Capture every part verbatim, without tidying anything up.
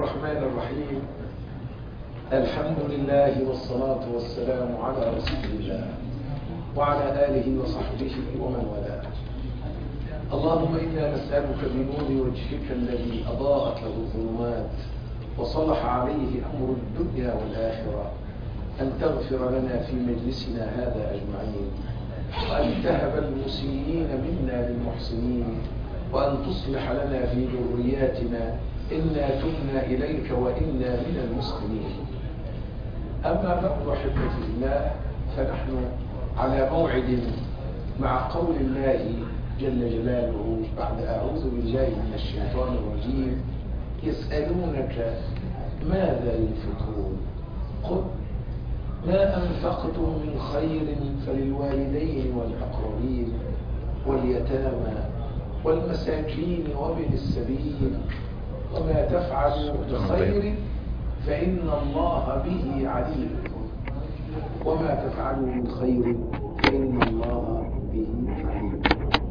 الرحمن الرحيم. الحمد لله والصلاة والسلام على رسول الله وعلى آله وصحبه ومن والاه. اللهم إنا نسألك بنور وجهك الذي أضاءت له الظلمات وصلح عليه أمر الدنيا والآخرة أن تغفر لنا في مجلسنا هذا أجمعين، وأن تهب المسيئين منا للمحسنين، وأن تصلح لنا في ذرياتنا إنا تبنا إليك وإنا من المسلمين. أما بعد أحبتي الله، فنحن على موعد مع قول الله جل جلاله بعد أعوذ بالله من الشيطان الرجيم: يسألونك ماذا ينفقون قل ما أنفقتم من خير فللوالدين والأقربين واليتامى والمساكين وابن السبيل وما تفعلوا بخير فإن الله به عليم وما تفعلوا من خير فإن الله به عليم.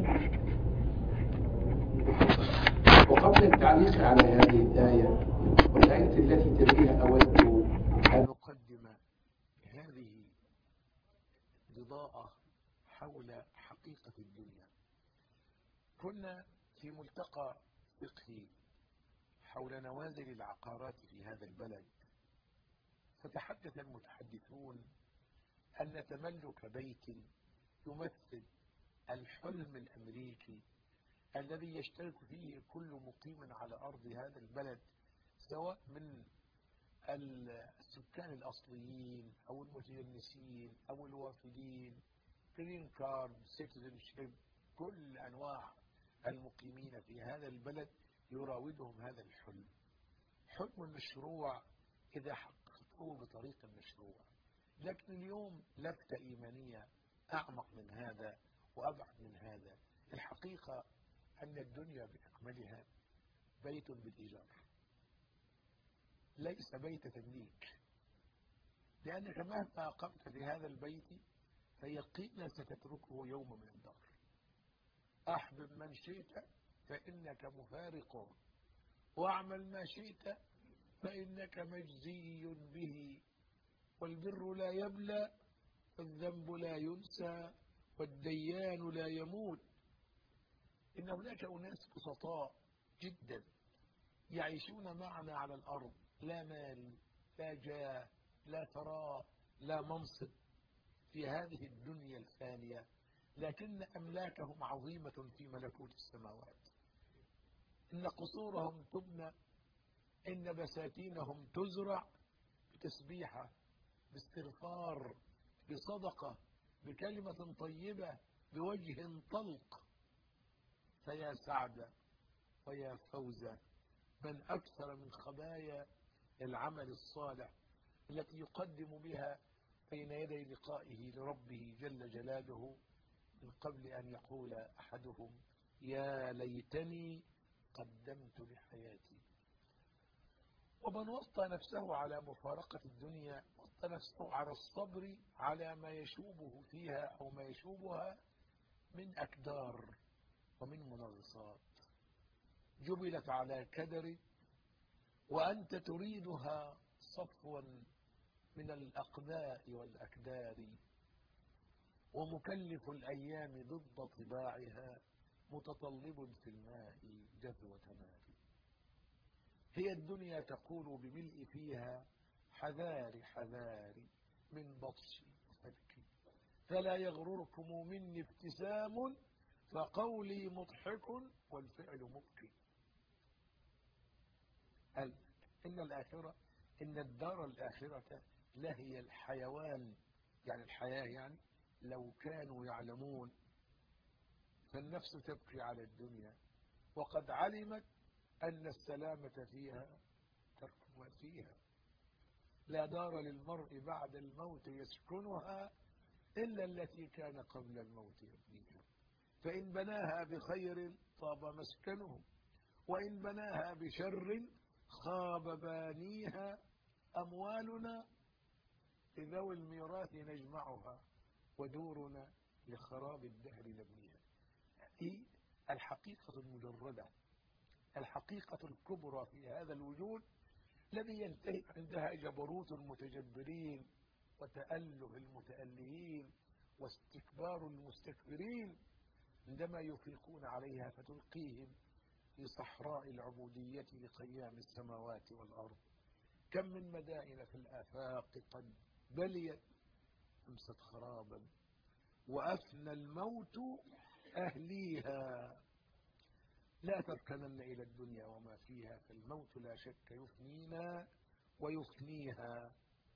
وقبل التعليق على هذه الآية والآية التي تليها أود أن أقدم هذه بضاءة حول حقيقة الدنيا. كنا في ملتقى فقهي حول نوازل العقارات في هذا البلد، فتحدث المتحدثون أن تملك بيت يمثل الحلم الأمريكي الذي يشترك فيه كل مقيم على أرض هذا البلد، سواء من السكان الأصليين أو المتجنسين أو الوافدين، جرين كارد، سيتيزنشيب، كل أنواع المقيمين في هذا البلد يراودهم هذا الحلم، حلم المشروع إذا حققته بطريق المشروع. لكن اليوم لفتة إيمانية أعمق من هذا وأبعد من هذا. الحقيقة أن الدنيا بأكملها بيت بالإيجار، ليس بيت تمليك، لأنك مهما أقمت في هذا البيت فيقينا ستتركه يوم من الدهر. أحبب من شئت فإنك مفارقه، واعمل ما شئت فإنك مجزي به، والبر لا يبلى والذنب لا ينسى والديان لا يموت. إن هناك أناس بسطاء جدا يعيشون معنا على الأرض، لا مال لا جاه لا ثراء لا منصب في هذه الدنيا الفانية، لكن أملاكهم عظيمة في ملكوت السماوات. إن قصورهم تبنى، إن بساتينهم تزرع بتسبيحة، باستغفار، بصدقة، بكلمة طيبة، بوجه طلق. فيا سعد ويا فوز من أكثر من خبايا العمل الصالح التي يقدم بها بين يدي لقائه لربه جل جلاله، من قبل أن يقول أحدهم يا ليتني قدمت لحياتي. ومن وطى نفسه على مفارقة الدنيا وطى نفسه على الصبر على ما يشوبه فيها أو ما يشوبها من أكدار ومن منغصات، جبلت على كدر وأنت تريدها صفوا من الأقداء والأكدار، ومكلف الأيام ضد طباعها متطلب في الماء جذوة ماء. هي الدنيا تقول بملء فيها حذار حذار من بطش وفلك، فلا يغرركم مني ابتسام فقولي مضحك والفعل مبكي. إن الآخرة إن الدار الآخرة لهي الحيوان، يعني الحياة، يعني لو كانوا يعلمون. فالنفس تبكي على الدنيا وقد علمت أن السلامة فيها ترك ما فيها. لا دار للمرء بعد الموت يسكنها إلا التي كان قبل الموت يبنيها، فإن بناها بخير طاب مسكنه، وإن بناها بشر خاب بانيها. أموالنا لذوي الميراث نجمعها ودورنا لخراب الدهر نبنيها. هذه الحقيقة المجردة، الحقيقة الكبرى في هذا الوجود، الذي ينتهي عندها جبروت المتجبرين وتأله المتألهين واستكبار المستكبرين، عندما يفيقون عليها فتلقيهم في صحراء العبودية لقيام السماوات والأرض. كم من مدائن في الآفاق قد بليت أمست خرابا وأفنى الموت أهليها. لا تركنن إلى الدنيا وما فيها، فالموت لا شك يفنينا ويفنيها.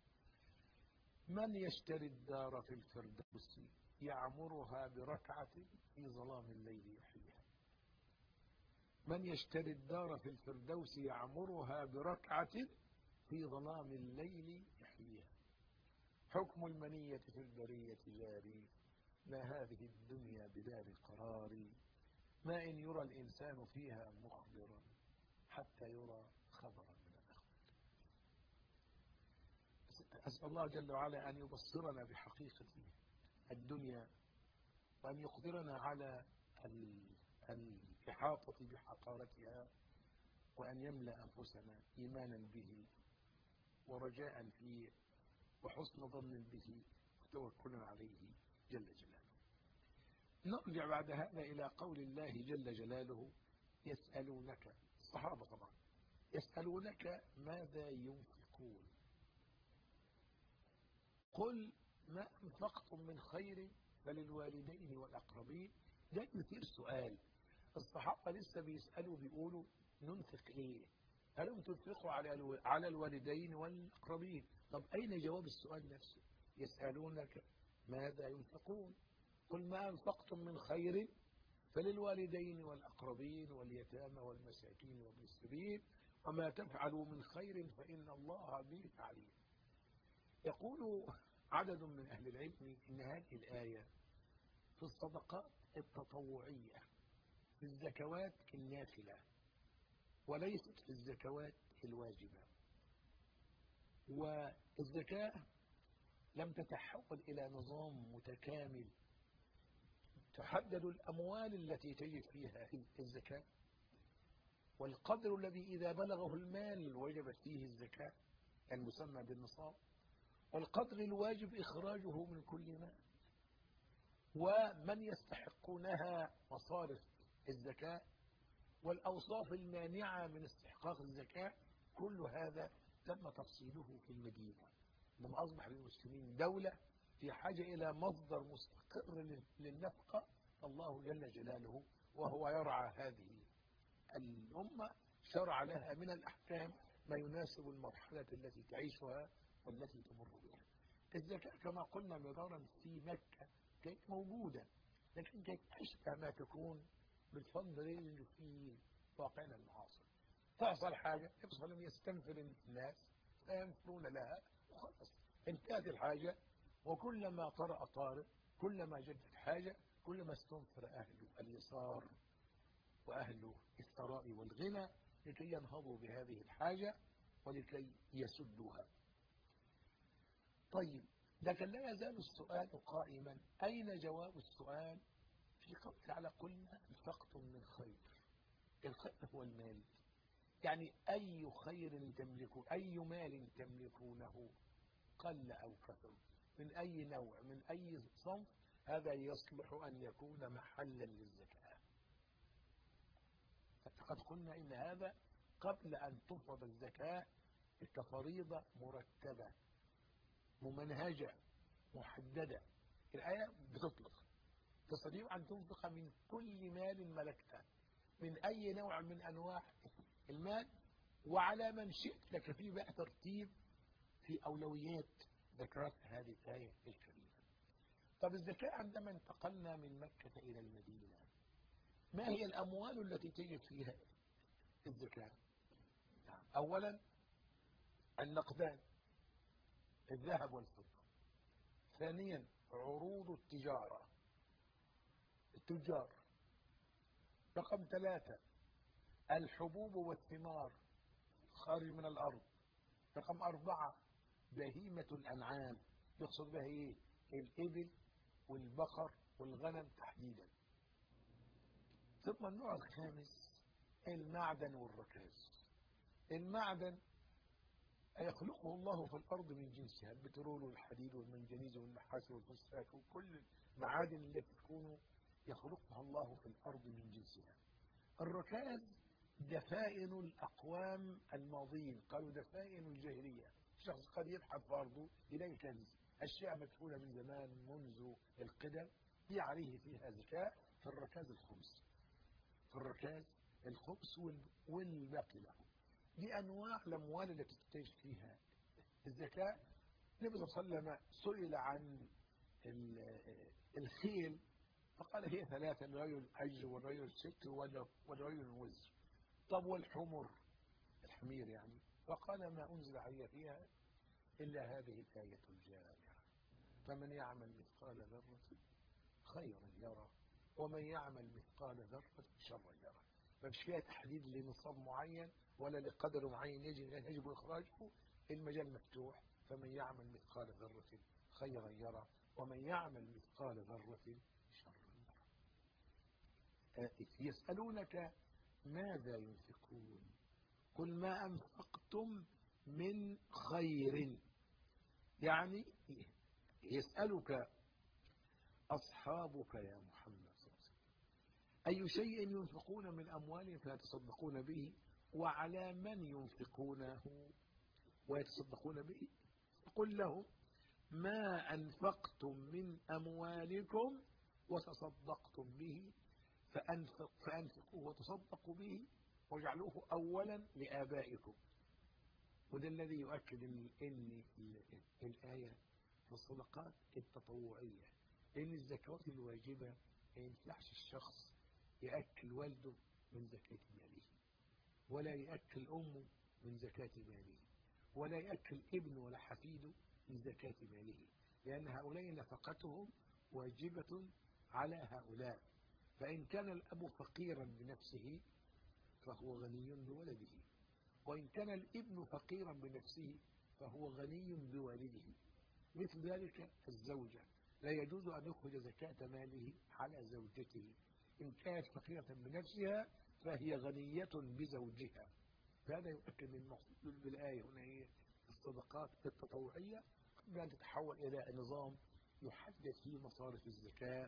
من يشتري الدار في الفردوس يعمرها بركعة في ظلام الليل يحييها. من يشتري الدار في الفردوس يعمرها بركعة في ظلام الليل يحييها. حكم المنية في البرية جاري، ما هذه الدنيا بدار قرار. ما إن يرى الإنسان فيها مخبرا حتى يرى خبرا من الأخبار. أسأل الله جل وعلا أن يبصرنا بحقيقة الدنيا، وأن يقدرنا على الإحاطة بحقارتها، وأن يملأ أنفسنا إيمانا به ورجاء فيه وحسن ظن به وتوكلا عليه جل جلاله. نرجع بعد هذا إلى قول الله جل جلاله: يسألونك، الصحابة طبعا، يسألونك ماذا ينفقون، قل ما أنفقتم من خير فللوالدين والأقربين. ده مثير سؤال. الصحابة لسه بيسألوا بيقولوا ننفق إيه؟ هل هم تنفقوا على على الوالدين والأقربين؟ طب أين جواب السؤال نفسه؟ يسألونك ماذا ينفقون، قل ما أنفقتم من خير فللوالدين والأقربين واليتامى والمساكين وابن السبيل وما تفعلوا من خير فإن الله به عليم. يقول عدد من أهل العلم إن هذه الآية في الصدقات التطوعية، في الزكوات النافلة، وليست في الزكوات الواجبة. والزكاة لم تتحول إلى نظام متكامل تحدد الأموال التي تجب فيها الزكاة، والقدر الذي إذا بلغه المال وجبت فيه الزكاة المسمى بالنصاب، والقدر الواجب إخراجه من كل مال، ومن يستحقونها مصارف الزكاة، والأوصاف المانعة من استحقاق الزكاة. كل هذا تم تفصيله في المدينة لما أصبح للمسلمين دولة في حاجة إلى مصدر مستقر للنفقة. الله جل جلاله وهو يرعى هذه الأمة شرع لها من الأحكام ما يناسب المرحلة التي تعيشها والتي تمر بها. الزكاة كما قلنا مرارا في مكة كانت موجودة، لكن كانت أشبه ما تكون بالفند في واقعنا المعاصر. تحصل حاجة يحصل أن يستنفر الناس فينفرون لها وخلاص انتهت الحاجة. وكلما طرأ طارئ، كلما جدت حاجة، كلما استنفر أهل اليسار وأهل الثراء والغنى لكي ينهضوا بهذه الحاجة ولكي يسدوها. طيب، لكن لا يزال السؤال قائما: أين جواب السؤال في قول تعالى: قلنا أنفقتم من خير؟ الخير هو المال، يعني أي خير تملكون، أي مال تملكونه قل أو كثر، من أي نوع، من أي صنف، هذا يصلح أن يكون محلا للزكاة. فقد قلنا إن هذا قبل أن تفرض الزكاة كفريضة مرتبة ممنهجة محددة. الآية بتطلق: تستطيع أن تنفق من كل مال ملكته، من أي نوع من أنواع المال، وعلى من شئت. لك في بقى ترتيب في أولويات ذكرت هذه الآية الكريمة. طب الزكاة عندما انتقلنا من مكة إلى المدينة، ما هي الأموال التي تجب فيها الزكاة؟ أولا النقدان، الذهب والفضة. ثانيا عروض التجارة، التجار. رقم ثلاثة الحبوب والثمار خارج من الأرض. رقم أربعة بهيمة الأنعام، يقصد بها إيه؟ الإبل والبقر والغنم تحديدا. ثم النوع الخامس المعدن والركاز. المعدن يخلقه الله في الأرض من جنسها، البترول والحديد والمنجنيز والنحاس والفوسفات وكل المعادن التي تكون يخلقها الله في الأرض من جنسها. الركائز دفائن الأقوام الماضين، قالوا دفائن الجاهلية. الشخص قد يبحث في أرضه يلاقي كنز، أشياء مدفونة من زمان منذ القدم، دي عليه فيها زكاة في الركاز الخمس، في الركاز الخمس والباقي له. دي أنواع الأموال التي تحتاج فيها الزكاة. النبي صلى الله عليه وسلم سئل عن الخيل فقال هي ثلاثة: الرجل الأجر والرجل الست والرجل الوزر. طب والحمر، الحمير يعني؟ فقال ما أنزل علي فيها إلا هذه الآية الجامعة: فمن يعمل مثقال ذرة خيرا يرى ومن يعمل مثقال ذرة شرا يرى. ما فيش فيها تحديد لنصاب معين ولا لقدر معين يجب يجب إخراجه، المجال مفتوح. فمن يعمل مثقال ذرة خيرا يرى ومن يعمل مثقال ذرة شرا يرى. يسألونك ماذا ينفقون قل ما أنفقتم من خير، يعني يسألك أصحابك يا محمد صلى الله عليه وسلم أي شيء ينفقون من أموالهم فيتصدقون به، وعلى من ينفقونه ويتصدقون به. قل لهم ما أنفقتم من أموالكم وتصدقتم به فأنفق فأنفقوه وتصدقوا به واجعلوه أولا لآبائكم. وده الذي يؤكد أن الآية في الصدقات التطوعية، لأن الزكوات الواجبة ما ينفعش الشخص يأكل والده من زكاة ماله، ولا يأكل أمه من زكاة ماله، ولا يأكل ابنه ولا حفيده من زكاة ماله، لأن هؤلاء نفقتهم واجبة على هؤلاء. فإن كان الأب فقيرا بنفسه فهو غني بولده، وإن كان الابن فقيرا بنفسه فهو غني بوالده. مثل ذلك الزوجة لا يجوز أن يخرج زكاة ماله على زوجته، إن كانت فقيرة بنفسها فهي غنية بزوجها. فهذا يؤكد من المقصود بالآية هنا هي الصدقات التطوعية قبل أن تتحول إلى نظام يحدد فيه مصارف الزكاة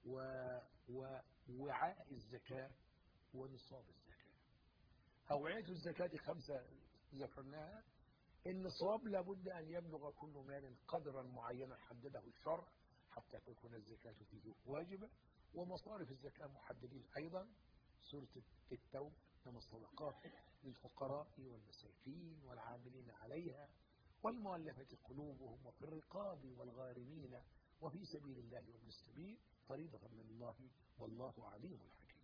ووعاء الزكاة ونصاب الزكاة. أوعية الزكاة خمسة ذكرناها. النصاب لابد أن يبلغ كل مال قدرا معينا حدده الشرع حتى تكون الزكاة فيه واجبة. ومصارف الزكاة محددين أيضا، سورة التوبة: إنما الصدقات للفقراء والمساكين والعاملين عليها والمؤلفة قلوبهم وفي الرقاب والغارمين وفي سبيل الله وابن السبيل فريضة من الله والله عليم حكيم.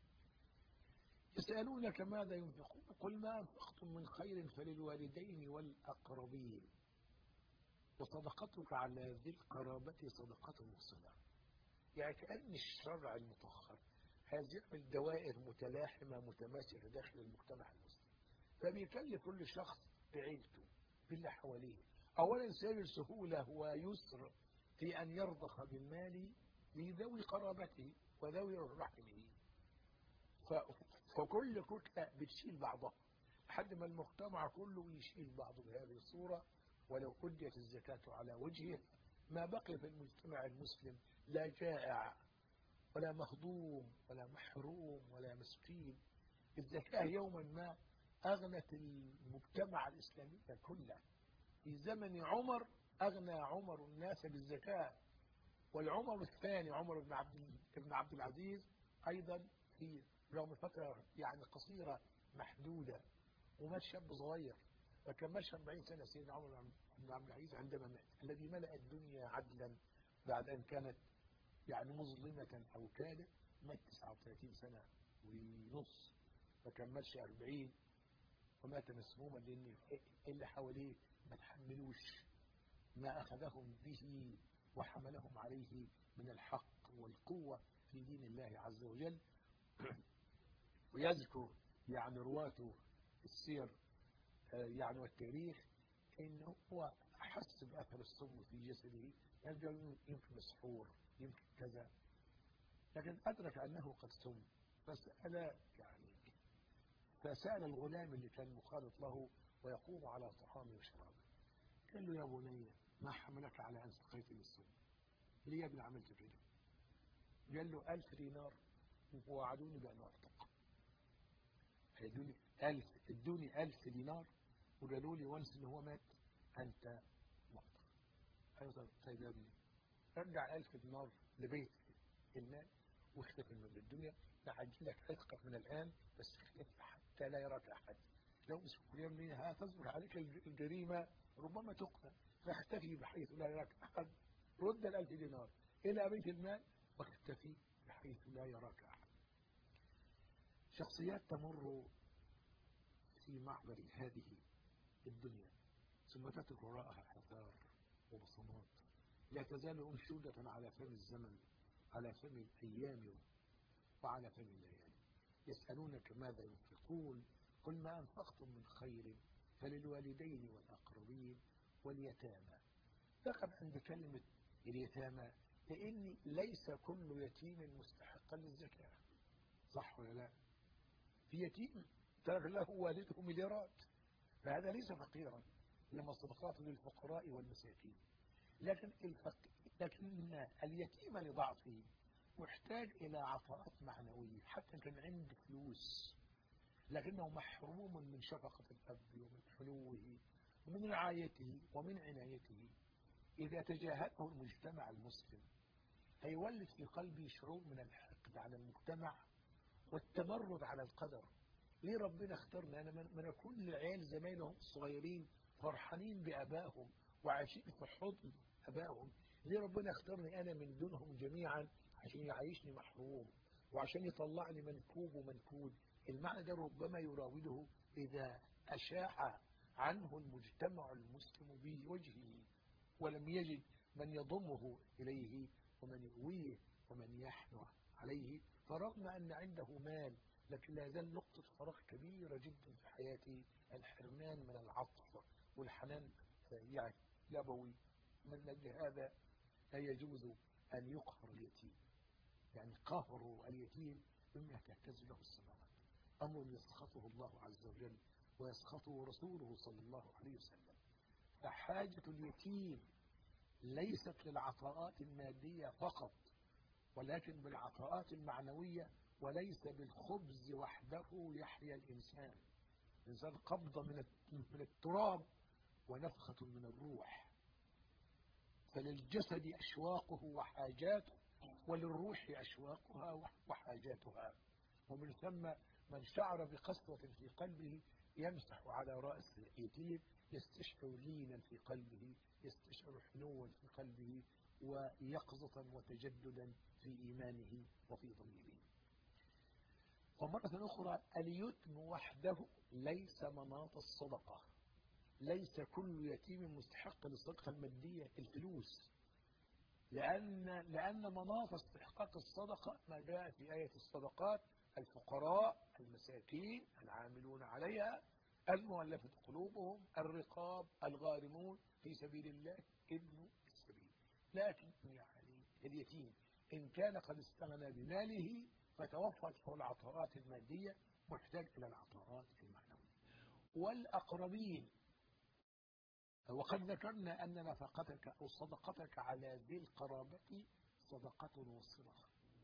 يسألونك ماذا ينفقون قل ما أنفقتم من خير فللوالدين والأقربين وصدقتك على ذي القرابة صدقة وصلة. يعني كأن الشرع المطهر هذا يعمل دوائر متلاحمة متماثلة داخل المجتمع المسلم، فبيكلف كل شخص بعيلته باللي حواليه. أولا سبيل سهولة ويسر في أن يرضخ بالمال لذوي قرابته وذوي رحمه، فكل كتلة بتشيل بعضها لحد ما المجتمع كله يشيل بعضه بهذه الصورة. ولو أديت الزكاة على وجهه ما بقي في المجتمع المسلم لا جائع ولا مهضوم ولا محروم ولا مسكين. الزكاة يوما ما أغنت المجتمع الإسلامي كله. في زمن عمر أغنى عمر الناس بالزكاة، والعمر الثاني عمر بن عبد بن عبد العزيز أيضا في رغم فترة يعني قصيرة محدودة ومات شاب صغير، فكان مات أربعين سنة سيدنا عمر بن عبد العزيز عندما مات، الذي ملأ الدنيا عدلا بعد أن كانت يعني مظلمة أو كادت، مات تسعة وثلاثين سنة ونص، فكان مات أربعين ومات مسموما لأن اللي حواليه ما تحملوش ما أخذهم به وحملهم عليه من الحق والقوة في دين الله عز وجل. ويذكر يعني رواة السير يعني والتاريخ انه هو حس باثر السم في جسده، يمكن يمكن مسحور يمكن كذا، لكن ادرك انه قد سم فسأل يعني فسأل الغلام اللي كان مخالط له ويقوم على طعامه وشرابه. قال له: يا بني ما حملك على أن سقيتني السم؟ ليه يا ابني عملت كده؟ قال له: ألف دينار ووعدوني بأن أرتق. هيدوني ألف، ادوني ألف دينار وقالوا لي وانس إن هو مات أنت مقطع. أيضا طيب يا ابني رجع ألف دينار لبيت المال واختفي من الدنيا، نعجلك رزقك من الآن بس اختفي حتى لا يراك أحد. لو مسكوا يا ابني هتصبر عليك الجريمة ربما تقتل، فاختفي بحيث لا يراك أحد، رد الألف دينار إلى بيت المال واختفي بحيث لا يراك أحد. شخصيات تمر في معبر هذه الدنيا ثم تترك وراءها آثار وبصمات لا تزال أنشودة على فم الزمن، على فم الأيام وعلى فم الليالي. يسألونك ماذا ينفقون قل ما أنفقتم من خير فللوالدين والأقربين واليتامى. فقط عند كلمة اليتامى لأن ليس كل يتيم مستحقا للزكاة، صح ولا لا؟ في يتيم ترك له والده مليارات فهذا ليس فقيرا، إنما الصدقات للفقراء والمساكين. لكن الفق... لكن اليتيم لضعفه محتاج إلى عطاءات معنوية، حتى كان عنده فلوس لكنه محروم من شفقة الأب ومن حنوه ومن رعايته ومن عنايته. إذا تجاهله المجتمع المسلم هيولد في قلبي شعور من الحقد على المجتمع والتمرد على القدر. ليه ربنا اختارني أنا من كل العيال زمايلهم الصغيرين فرحانين بأبائهم وعايشين في حضن أبائهم؟ ليه ربنا اختارني أنا من دونهم جميعا عشان يعيشني محروم وعشان يطلعني منكوب ومنكود؟ المعنى ده ربما يراوده إذا أشاع عنه المجتمع المسلم بوجهه ولم يجد من يضمه إليه ومن يؤويه ومن يحنو عليه. فرغم أن عنده مال لكن لا زال نقطة فراغ كبيرة جدا في حياته، الحرمان من العطف والحنان يعني الأبوي. من أجل هذا لا يجوز أن يقهر اليتيم، يعني قهر اليتيم مما تهتز له السماوات، أمر يسخطه الله عز وجل ويسخطه رسوله صلى الله عليه وسلم. فحاجة اليتيم ليست للعطاءات المادية فقط ولكن بالعطاءات المعنوية، وليس بالخبز وحده يحيا الإنسان. الإنسان قبضة من التراب ونفخة من الروح، فللجسد أشواقه وحاجاته وللروح أشواقها وحاجاتها. ومن ثم من شعر بقسوة في قلبه يمسح على رأس اليتيم يستشعر لينا في قلبه، يستشعر حنوا في قلبه ويقظة وتجددا في إيمانه وفي ضميره. ومرة أخرى اليتم وحده ليس مناط الصدقة، ليس كل يتيم مستحق للصدقة المادية الفلوس، لأن لأن مناط استحقاق الصدقة ما جاء في آية الصدقات: الفقراء المساكين العاملون عليها المؤلفة قلوبهم الرقاب الغارمون في سبيل الله ابن السبيل. لكن يعني اليتيم إن كان قد استغنى بماله فتوفرت له العطاءات المادية محتاج إلى العطاءات المعنوية. والأقربين، وقد ذكرنا أن نفقتك أو صدقتك على ذي القرابة صدقة وصلة،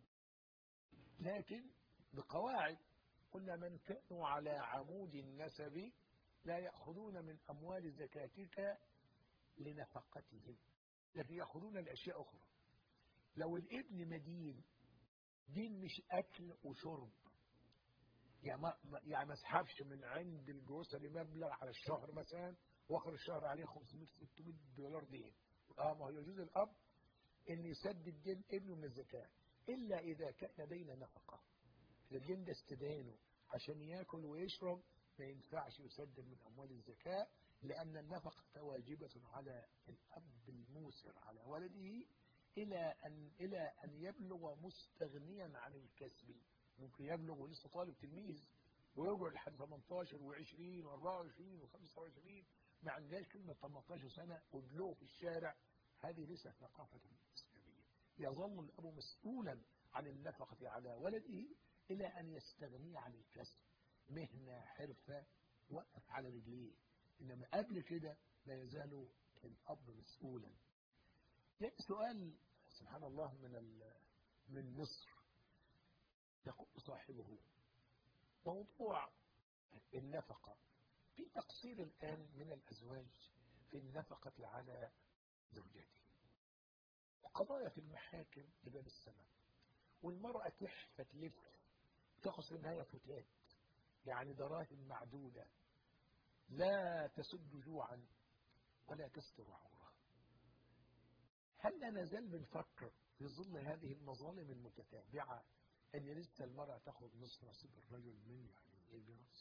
لكن بقواعد. قلنا من كانوا على عمود النسب لا يأخذون من أموال زكاتك لنفقتهم، لكن يأخذون الأشياء أخرى. لو الابن مدين، دين مش أكل وشرب، يعني ما يعني ما اسحبش من عند الجروسري مبلغ على الشهر مثلا واخر الشهر عليه خمسمائة ستمائة دولار دين. اه ما هو يجوز الاب ان يسدد دين ابنه من الزكاه الا اذا كان دين نفقه. اذا الدين ده استدانه عشان ياكل ويشرب ما ينفعش يسدد من اموال الزكاه، لان النفقه واجبه على الاب الموسر على ولده الى ان الى ان يبلغ مستغنيا عن الكسب. ممكن يبلغ ولسه طالب تلميذ ويرجع لحد ثمانية عشر وعشرين وأربعة وعشرين وخمسة وعشرين ما عندهاش كلمة ثمانية عشر سنة وبلوغ في الشارع. هذه ليست ثقافة إسلامية. يظل الأب مسؤولا عن النفقة على ولده إلى أن يستغني عن الكسب، مهنة حرفة وقف على رجليه. إنما قبل كده لا يزال الأب مسؤولا. يأتي سؤال سبحان الله من من مصر، يقول صاحبه: موضوع النفقة، في تقصير الآن من الأزواج في النفقة على زوجاته، وقضايا في المحاكم لباب السماء، والمرأة تحفة تلف تأخذ في النهاية فتات، يعني دراهم معدودة لا تسد جوعا ولا تستر عورة. هل لا نزال بنفكر في ظل هذه المظالم المتتابعة أن لسه المرأة تأخذ نصف نصيب الرجل من يعني الجنس؟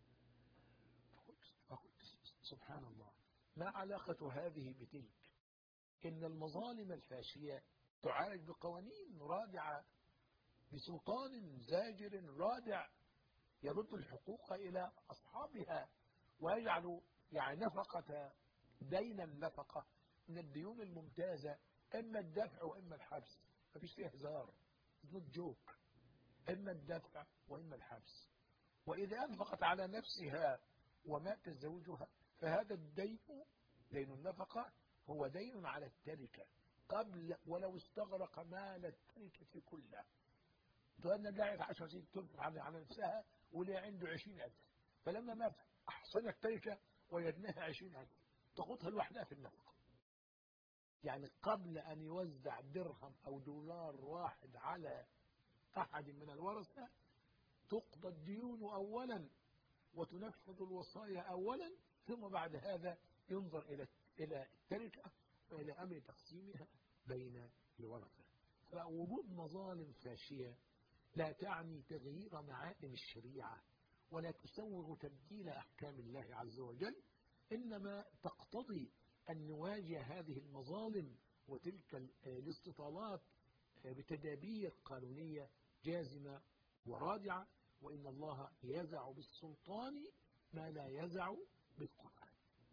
فقلت سبحان الله، ما علاقة هذه بتلك؟ إن المظالم الفاشية تعالج بقوانين رادعة، بسلطان زاجر رادع يرد الحقوق إلى أصحابها، ويجعل يعني نفقة دين النفقة من الديون الممتازة، إما الدفع وإما الحبس، مفيش فيه هزار، not joke، إما الدفع وإما الحبس. وإذا أنفقت على نفسها ومات زوجها فهذا الدين، دين النفقة، هو دين على التركة قبل ولو استغرق مال التركة كلها. فأنا لاعب عشر سنين تنفق على نفسها ولي عنده عشرين ألف، فلما مات أحصن التركة ويدناها عشرين ألف تاخدها لوحدها في النفقة. يعني قبل أن يوزع درهم أو دولار واحد على أحد من الورثة تقضى الديون أولا وتنفذ الوصايا أولا، ثم بعد هذا ينظر إلى إلى التركة وإلى أمر تقسيمها بين الورثة. فوجود مظالم فاشية لا تعني تغيير معالم الشريعة ولا تسوغ تبديل أحكام الله عز وجل، إنما تقتضي أن نواجه هذه المظالم وتلك الاستطالات بتدابير قانونية جازمة ورادعة، وإن الله يزع بالسلطان ما لا يزع بالقرآن.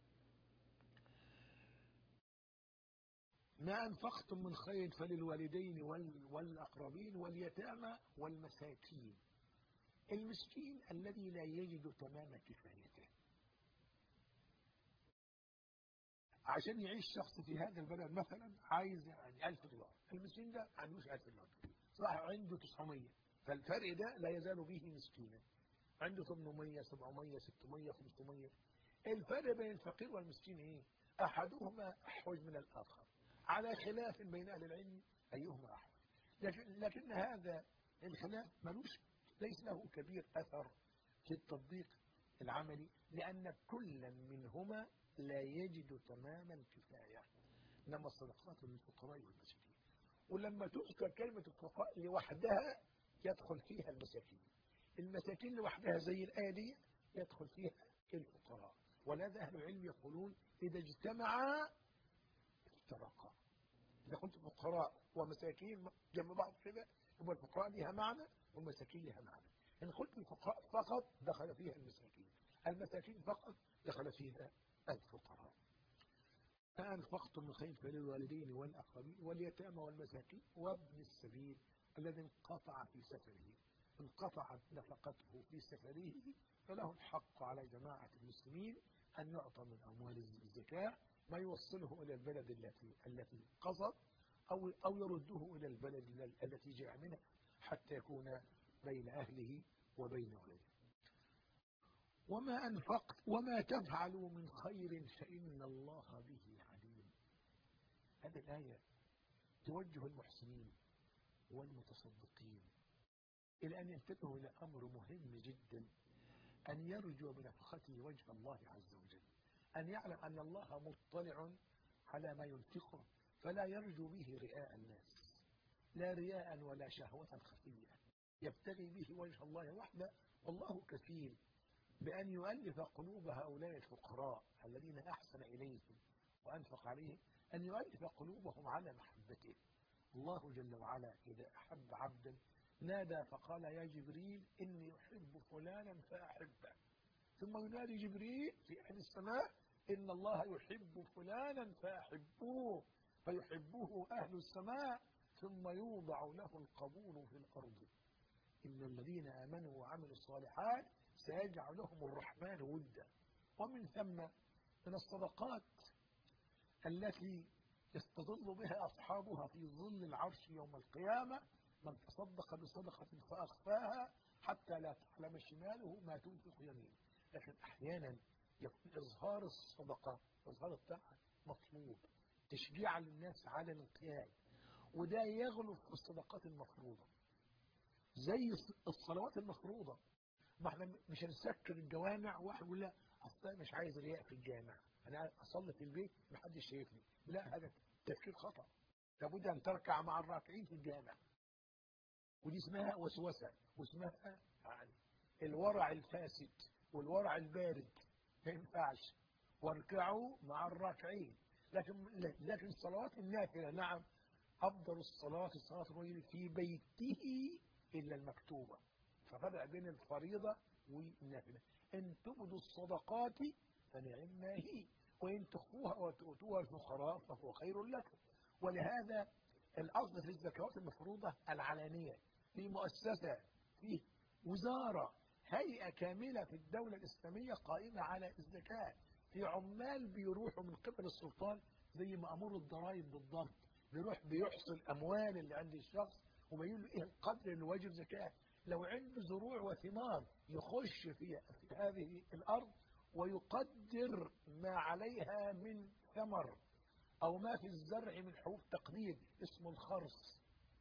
ما أنفقتم من خير فللوالدين والأقربين واليتامى والمساكين. المسكين الذي لا يجد تمام كفايته، عشان يعيش شخص في هذا البلد مثلا عايز يعني ألف دولار، المسكين ده ما عندوش ألف دولار، صح عنده تسعمية، فالفرق ده لا يزال به مسكينا. عنده ثمانمية سبعمية ستمية خمسمية. الفرق بين الفقير والمسكين ايه؟ احدهما احوج من الاخر، على خلاف بين اهل العلم ايهما احوج، لكن, لكن هذا الخلاف ملوش ليس له كبير اثر في التطبيق العملي، لان كل منهما لا يجد تمام الكفايه، انما الصدقات للفقراء والمساكين. ولما تذكر كلمه الفقراء لوحدها يدخل فيها المساكين، المساكين لوحدها زي الآية دي يدخل فيها الفقراء. ولذا أهل العلم يقولون إذا اجتمعا افترقا. إذا قلت فقراء ومساكين جنب بعض كده يبقى الفقراء لها معنى والمساكين لها معنى. إن قلت الفقراء فقط دخل فيها المساكين، المساكين فقط دخل فيها الفقراء. ما أنفقتم من خير فللوالدين والأقربين واليتامى والمساكين وابن السبيل الذي انقطع في سفره، انقطعت نفقته في سفره، فله الحق على جماعة المسلمين أن يعطى من أموال الزكاة ما يوصله إلى البلد التي التي قصد، أو أو يرده إلى البلد التي جاء منها حتى يكون بين أهله وبين ولده. وما أنفقت وما تفعلوا من خير فإن الله به عليم. هذه الآية توجه المحسنين والمتصدقين إلى أن ينتبهوا إلى أمر مهم جدا، أن يرجو بنفقته وجه الله عز وجل، أن يعلم أن الله مطلع على ما ينفقه، فلا يرجو به رئاء الناس، لا رياء ولا شهوة خفية، يبتغي به وجه الله وحده، والله كفيل بأن يؤلف قلوب هؤلاء الفقراء الذين أحسن إليهم وأنفق عليهم، أن يؤلف قلوبهم على محبته. الله جل وعلا إذا أحب عبدا نادى فقال يا جبريل إني أحب فلانا فأحبه، ثم ينادي جبريل في أهل السماء إن الله يحب فلانا فأحبوه، فيحبه أهل السماء، ثم يوضع له القبول في الأرض. إن الذين آمنوا وعملوا الصالحات سيجعل لهم الرحمن ودا. ومن ثم من الصدقات التي يستظل بها أصحابها في ظل العرش يوم القيامة من تصدق بصدقة فأخفاها حتى لا تعلم شماله ما تنفق يمينه. لكن أحيانا يكون إظهار الصدقة إظهار الطاعة مطلوب تشجيعا للناس على الانقياد، وده يغلب في الصدقات المفروضة زي الصلوات المفروضة. ما احنا مش هنسكر الجوامع واحد يقول لا اصلا مش عايز رياء في الجامع، انا اصلي في البيت محدش شايفني. لا، هذا تفكير خطأ. لابد ان تركع مع الراكعين في الجامع، ودي اسمها وسوسة واسمها يعني الورع الفاسد والورع البارد. ما ينفعش. واركعوا مع الراكعين. لكن لكن الصلوات النافلة نعم، افضل الصلاة صلاة الرجل في بيته الا المكتوبة. ففرق بين الفريضة والنافلة. إن تبدوا الصدقات فنعما هي، وإن تخفوها وتؤتوها الفقراء فهو خير لكم. ولهذا الأصل في الزكوات المفروضة العلانية، في مؤسسة، في وزارة، هيئة كاملة في الدولة الإسلامية قائمة على الزكاة. في عمال بيروحوا من قبل السلطان زي مأمور الضرائب بالضبط، بيروح بيحصي الأموال اللي عند الشخص وبيقول له إيه القدر اللي واجب زكاة. لو عنده زروع وثمار يخش في, في هذه الأرض ويقدر ما عليها من ثمر أو ما في الزرع من حبوب تقدير اسمه الخرص،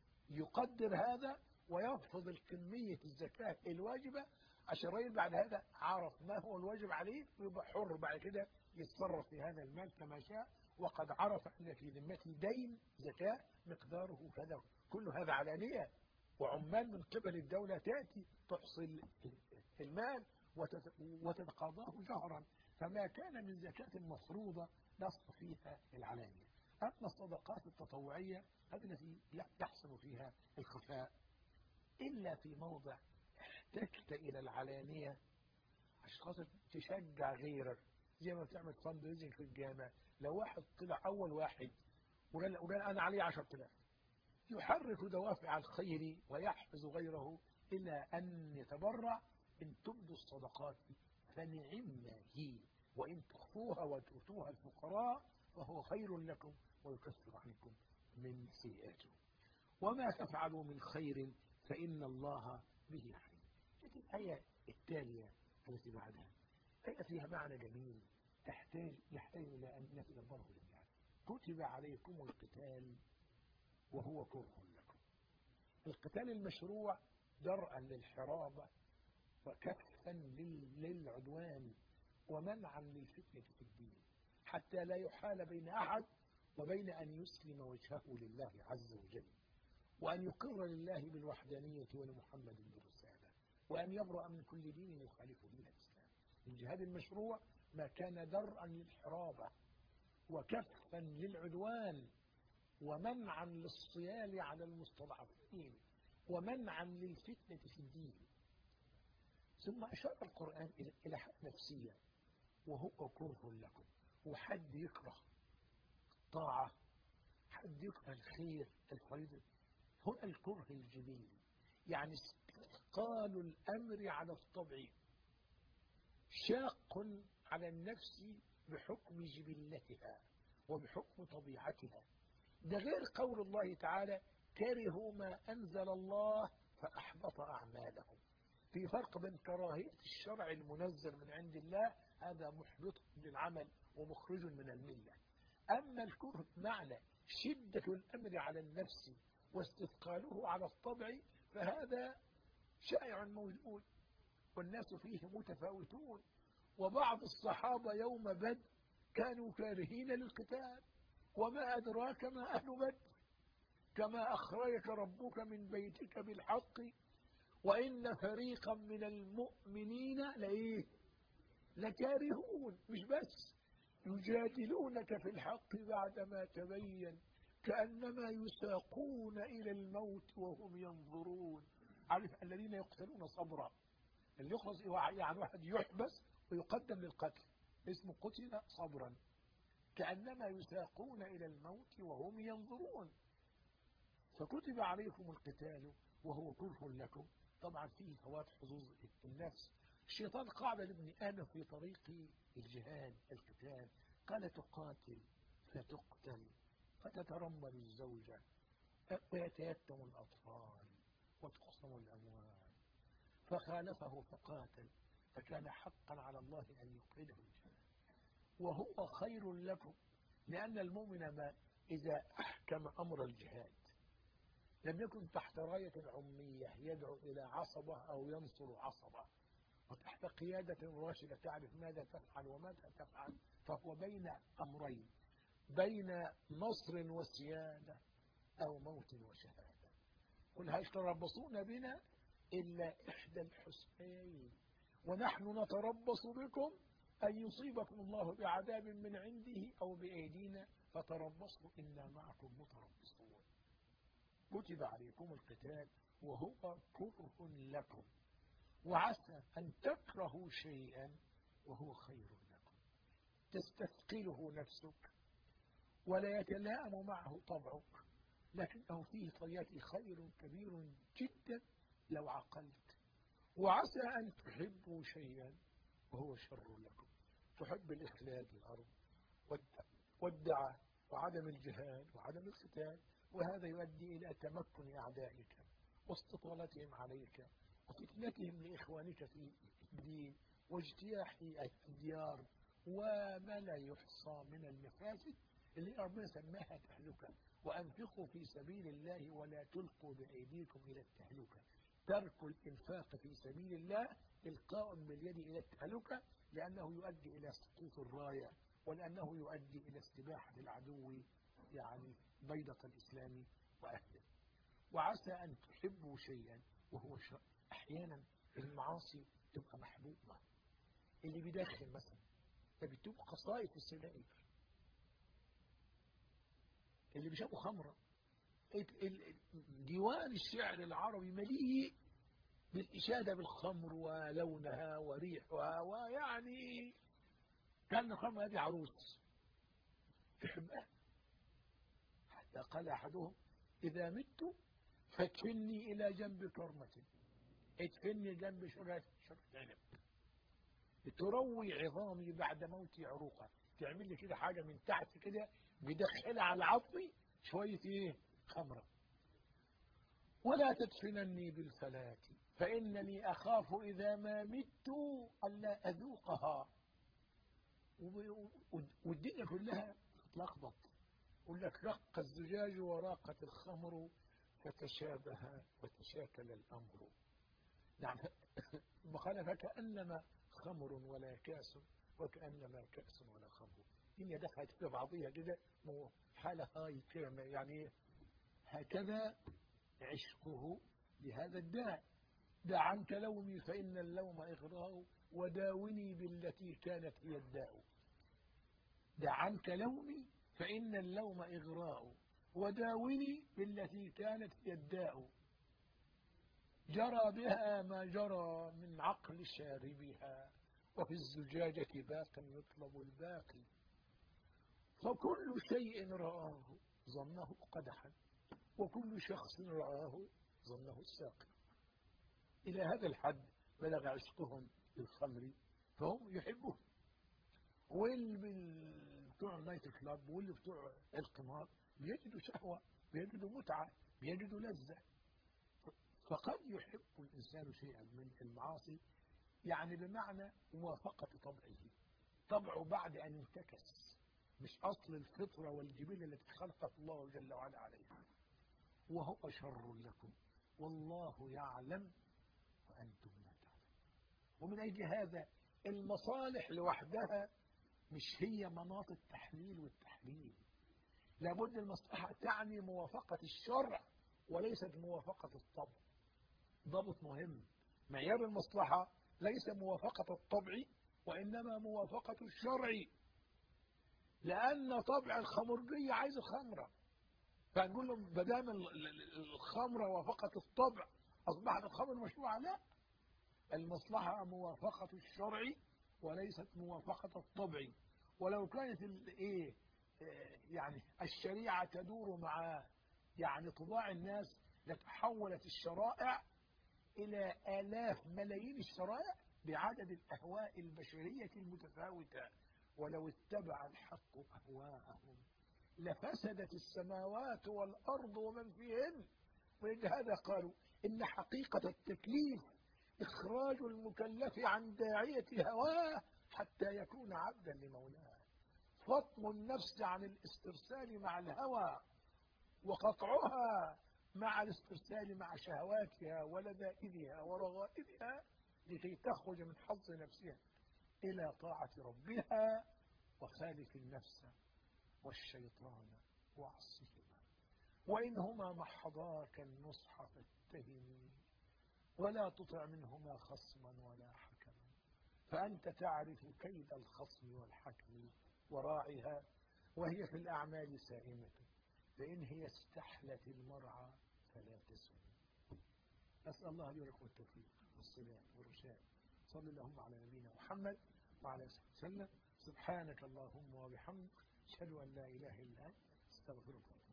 يقدر هذا ويفرض الكمية الزكاة الواجبة عشان الراجل بعد هذا عرف ما هو الواجب عليه ويبقى حر بعد كده يتصرف في هذا المال كما شاء، وقد عرف أن في ذمته دين زكاة مقداره كذا. كل هذا علانية، وعمال من قبل الدولة تأتي تحصل المال وتتقاضاه جهرا. فما كان من زكاة مفروضة نص فيها العلانية. أما الصدقات التطوعية هذه التي يحصل فيها الخفاء، إلا في موضع احتجت إلى العلانية عشان خاطر تشجع غيرك، زي ما بتعمل فند ريزنج في الجامع. لو واحد طلع أول واحد وقال, وقال أنا عليه عشرة آلاف، يحرك دوافع الخير ويحفز غيره إلى أن يتبرع. إن تبدوا الصدقات فنعما هي، وإن تخفوها وتؤتوها الفقراء فهو خير لكم ويكفر عنكم من سيئاتكم وما تفعلوا من خير فإن الله به عليم. لكن الآية التالية التي بعدها آية فيها معنى جميل تحتاج يحتاج إلى أن نتدبره جميعا. كتب عليكم القتال وهو كره لكم. القتال المشروع درءا للحرابة وكفا للعدوان ومنعا للفتنة في الدين، حتى لا يحال بين أحد وبين أن يسلم وجهه لله عز وجل، وأن يقر لله بالوحدانية ولمحمد بالرسالة، وأن يبرأ من كل دين يخالف دين الإسلام. الجهاد المشروع ما كان درءا للحرابة وكفا للعدوان ومنعا للصيال على المستضعفين ومنعا للفتنة في الدين. ثم أشار القرآن إلى حد نفسية وهو كره لكم. وحد يكره الطاعة، حد يكره الخير الفريضة. هنا الكره الجبلي، يعني استثقال الأمر على الطبع، شاق على النفس بحكم جبلتها وبحكم طبيعتها. ده غير قول الله تعالى كرهوا ما أنزل الله فأحبط أعمالهم. في فرق بين كراهية الشرع المنزل من عند الله، هذا محبط للعمل ومخرج من الملة. أما الكره معنى شدة الأمر على النفس واستثقاله على الطبع فهذا شائع موجود والناس فيه متفاوتون. وبعض الصحابة يوم بدر كانوا كارهين للقتال. وما أدراك ما أهل بدر، كما أخرجك ربك من بيتك بالحق وإن فريقا من المؤمنين لإيه لكارهون. مش بس يجادلونك في الحق بعدما تبين كأنما يساقون إلى الموت وهم ينظرون. عارف الذين يقتلون صبرا، اللي يخلص يعني واحد يحبس ويقدم للقتل اسمه قتل صبرا، كأنما يساقون إلى الموت وهم ينظرون. فكتب عليكم القتال وهو كره لكم. طبعا فيه فوات حظوظ النفس، الشيطان قاعد لابن آدم في طريق الجهاد القتال، قال تقاتل فتقتل فتترمل الزوجة ويتيتم الأطفال وتقسم الأموال، فخالفه فقاتل، فكان حقا على الله أن يقعده الجهاد وهو خير لكم. لأن المؤمن ما إذا أحكم أمر الجهاد لم يكن تحت راية عمية يدعو إلى عصبة أو ينصر عصبة، وتحت قيادة راشدة تعرف ماذا تفعل وماذا تفعل، فهو بين أمرين، بين نصر وسيادة أو موت وشهادة. قل هل تربصون بنا إلا إحدى الحسنيين ونحن نتربص بكم أن يصيبكم الله بعذاب من عنده أو بأيدينا فتربصوا إنا معكم متربصون. كتب عليكم القتال وهو كره لكم وعسى أن تكرهوا شيئا وهو خير لكم، تستثقله نفسك ولا يتلائم معه طبعك، لكنه فيه طياتي خير كبير جدا لو عقلت. وعسى أن تحبوا شيئا وهو شر لكم، تحب الإخلال في الأرض والدعاء وعدم الجهاد وعدم القتال، وهذا يؤدي إلى تمكن أعدائك واستطالتهم عليك وفتنتهم لإخوانك في الدين واجتياح الديار وما لا يحصى من المفاسد اللي ربنا سماها تهلكة. وأنفقوا في سبيل الله ولا تلقوا بأيديكم إلى التهلكة. ترك الإنفاق في سبيل الله إلقاء باليد إلى التهلكة، لأنه يؤدي إلى سقوط الراية ولأنه يؤدي إلى استباحة العدو يعني بيضة الإسلام وأهله. وعسى أن تحبوا شيئا وهو شر. أحيانا المعاصي تبقى محبوبة، اللي بيدخن مثلا فبتبقى قصائد في السجائر، اللي بيشربوا خمرة، ديوان الشعر العربي مليء بالإشادة بالخمر ولونها وريحها، ويعني كان الخمر هذه عروس تحبها. حتى قال أحدهم إذا مت فادفني إلى جنب كرمة، ادفني جنب شرة عنب تروي عظامي بعد موتي عروقها. تعمل لي كده حاجة من تحت كده بدخلها على عظمي شوية ايه خمرة. ولا تدفنني بالفلاة فإنني أخاف إذا ما مت ألا أذوقها. والدنيا كلها تلخبط، يقول لك رق الزجاج وراقت الخمر فتشابه وتشاكل الأمر. يعني قال فكأنما خمر ولا كاس وكأنما كأس ولا خمر. الدنيا دخلت في بعضيها كده حالة هاي كده، يعني هكذا عشقه لهذا الداء. دع عنك لومي فإن اللوم إغراء وداوني بالتي كانت هي الداء. دع عنك لومي فإن اللوم إغراء وداوني بالتي كانت هي الداء. جرى بها ما جرى من عقل شاربها وفي الزجاجة باق يطلب الباقي. فكل شيء رآه ظنه قدحا وكل شخص رآه ظنه الساقي. إلى هذا الحد بلغ عشقهم للخمر فهم يحبون. واللي بتوع النايت كلاب واللي بتوع القمار بيجدوا شهوة، بيجدوا متعة، بيجدوا لذة. فقد يحب الإنسان شيئا من المعاصي، يعني بمعنى موافقة طبعه، طبعه بعد أن انتكس، مش أصل الفطرة والجبلة التي خلقت الله جل وعلا عليها. وهو شر لكم والله يعلم وأنتم لا تعلمون. ومن أجل هذا المصالح لوحدها مش هي مناط التحليل والتحريم. لابد المصلحة تعني موافقة الشرع وليست موافقة الطبع. ضبط مهم، معيار المصلحة ليس موافقة الطبع وإنما موافقة الشرع. لأن طبع الخمرجية عايز خمرة، فنقول لهم بدام الخمرة وافقت الطبع أصبحت الخمر مشروعة. لا، المصلحة موافقة الشرع وليست موافقة الطبع. ولو كانت الايه يعني الشريعة تدور مع يعني طباع الناس لتحولت الشرائع إلى آلاف ملايين الشرائع بعدد الأهواء البشرية المتفاوتة. ولو اتبع الحق أهواءهم لفسدت السماوات والأرض ومن فيهن. ولهذا قالوا إن حقيقة التكليف إخراج المكلف عن داعية هواه حتى يكون عبدا لمولاه، فطم النفس عن الاسترسال مع الهوى وقطعها مع الاسترسال مع شهواتها ولذائذها ورغائبها لكي تخرج من حظ نفسها إلى طاعة ربها. وخالف النفس والشيطان وعصهما، وإنهما محضاك النصح فاتهمي، ولا تطع منهما خصما ولا حكما، فأنت تعرف كيد الخصم والحكم وراعها، وهي في الأعمال سائمة، فإن هي استحلت المرعى فلا تسم. أسأل الله لي ولكم التوفيق والصلاة والرشاد. صلى اللهم على نبينا محمد وعلى آله وسلم. سبحانك اللهم وبحمدك، أشهد أن لا إله إلا أنت، أستغفرك.